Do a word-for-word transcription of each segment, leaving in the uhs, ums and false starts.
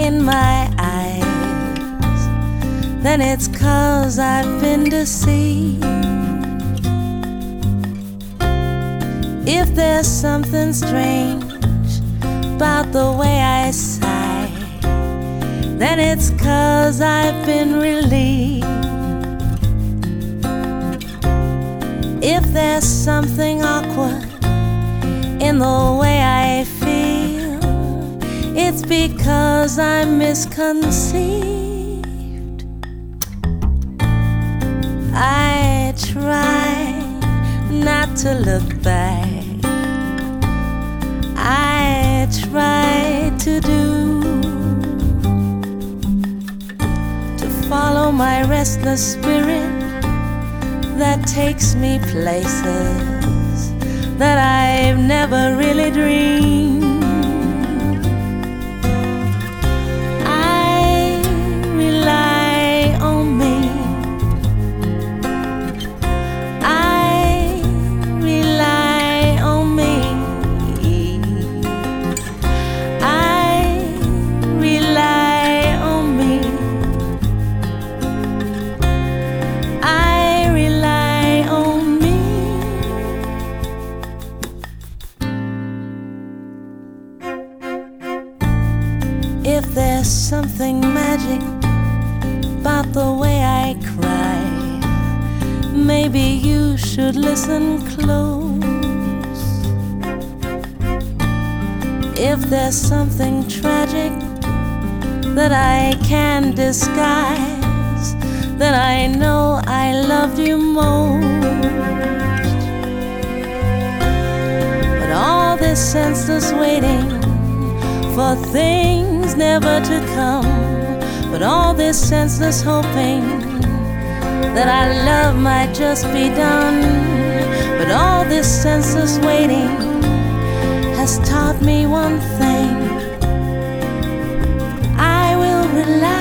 in my eyes, then it's 'cause I've been deceived. If there's something strange about the way I sigh, then it's 'cause I've been relieved. If there's something awkward in the way I feel, it's because I'm misconceived. I try not to look back, I try to do, to follow my restless spirit that takes me places that I've never really dreamed. I rely on me, I rely on me, I rely on me, I rely on me. If there's something magic about the way I cry, maybe you should listen close. If there's something tragic that I can disguise, then I know I loved you most. But all this senseless waiting for things never to come, but all this senseless hoping that our love might just be done, but all this senseless waiting has taught me one thing: I will rely.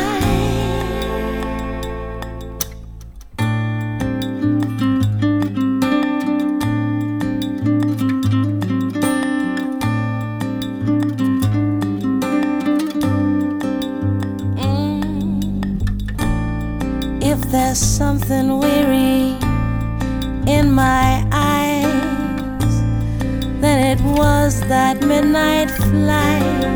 If there's something weary in my eyes, then it was that midnight flight.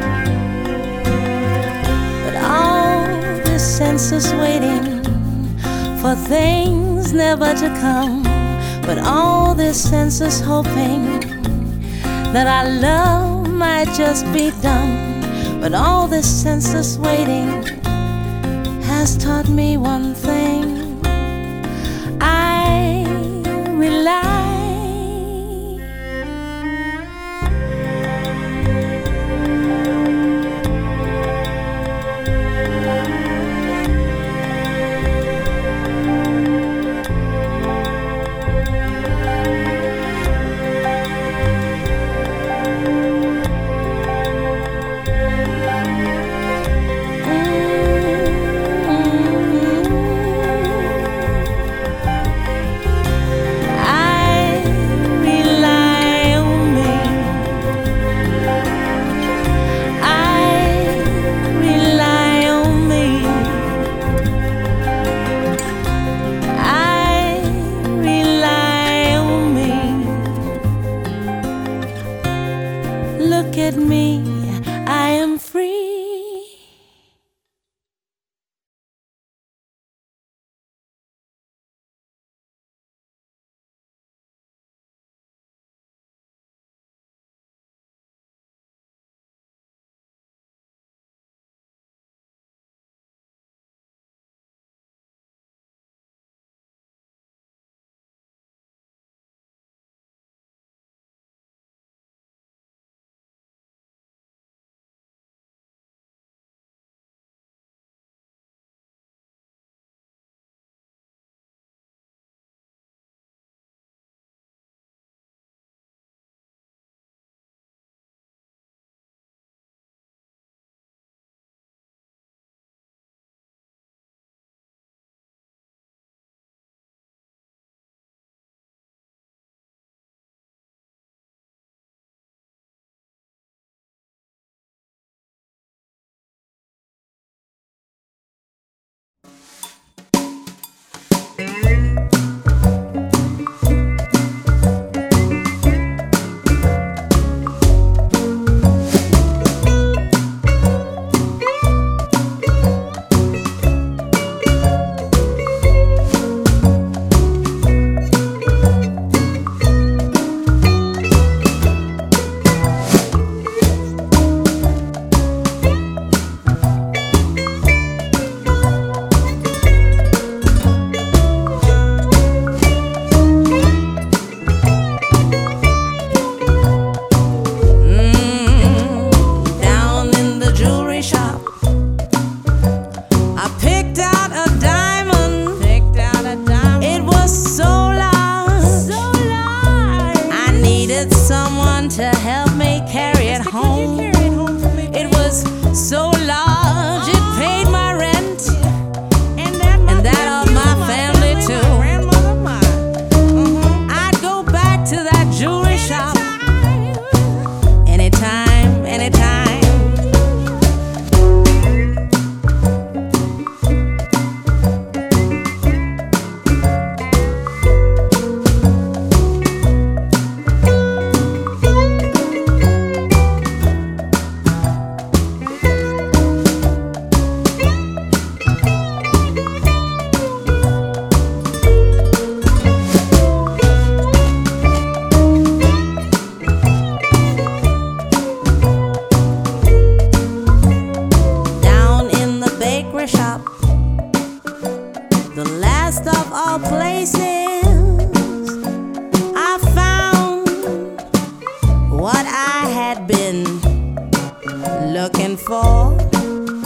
But all this senseless waiting for things never to come, but all this senseless hoping that our love might just be done, but all this senseless waiting has taught me one thing: I rely. I so large it paid my rent, and that of my family too. I'd go back to that jewelry shop anytime, anytime. Shop, the last of all places, I found what I had been looking for.